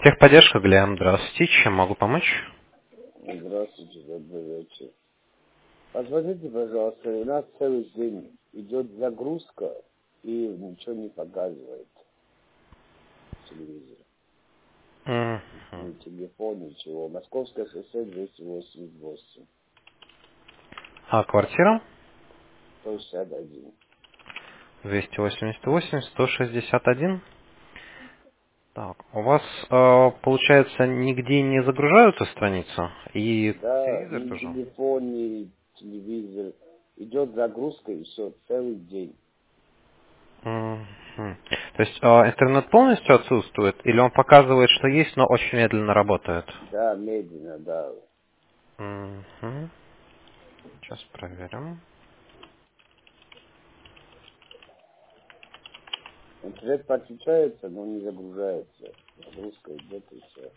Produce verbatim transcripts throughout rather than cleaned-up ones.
Техподдержка, Глеб, здравствуйте. Чем могу помочь? Здравствуйте, добрый вечер. Позвоните, пожалуйста, у нас целый день идет загрузка и ничего не показывает телевизор. Мгм. Ни телефон, ничего. Московское шоссе двести восемьдесят восемь, А квартира? сто шестьдесят один. двести восемьдесят восемь сто шестьдесят один. Так, у вас, э, получается, нигде не загружаются страницы? И Да, телевизор ни тоже? телефон, ни телевизор. Идет загрузка и все, целый день. Мгм. То есть э, интернет полностью отсутствует? Или он показывает, что есть, но очень медленно работает? Да, медленно, да. Мгм. Сейчас проверим. Интернет подключается, но не загружается. Загрузка идет и все.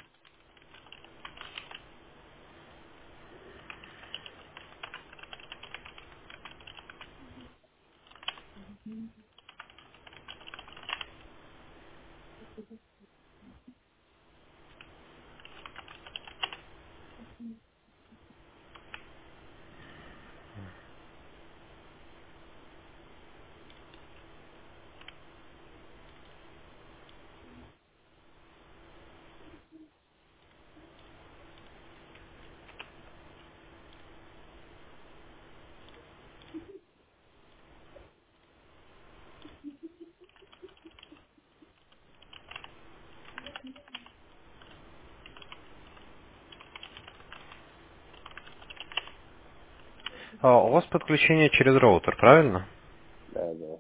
А, у вас подключение через роутер, правильно? Да, да.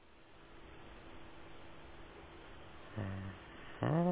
Мгм.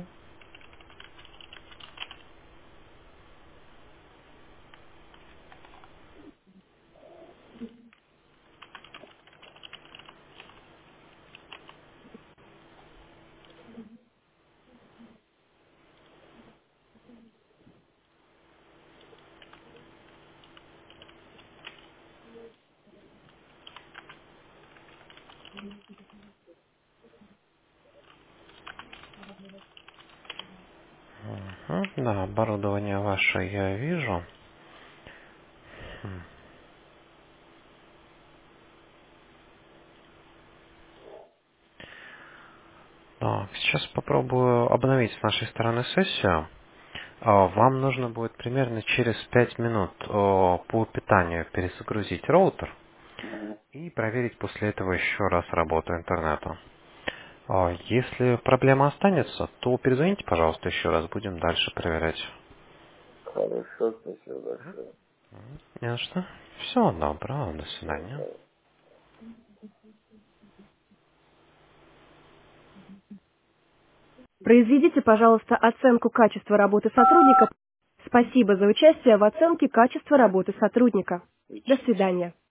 Мгм. Да, оборудование ваше я вижу. М. Так, сейчас попробую обновить с нашей стороны сессию. А, Вам нужно будет примерно через пять минут о, по питанию перезагрузить роутер Мгм. и проверить после этого еще раз работу интернета. А, Если проблема останется, то перезвоните, пожалуйста, еще раз, будем дальше проверять. Хорошо, спасибо большое. Не на что. Всего доброго, до Да, свидания. да. Произведите, пожалуйста, оценку качества работы сотрудника. Спасибо за участие в оценке качества работы сотрудника. До Ич- свидания.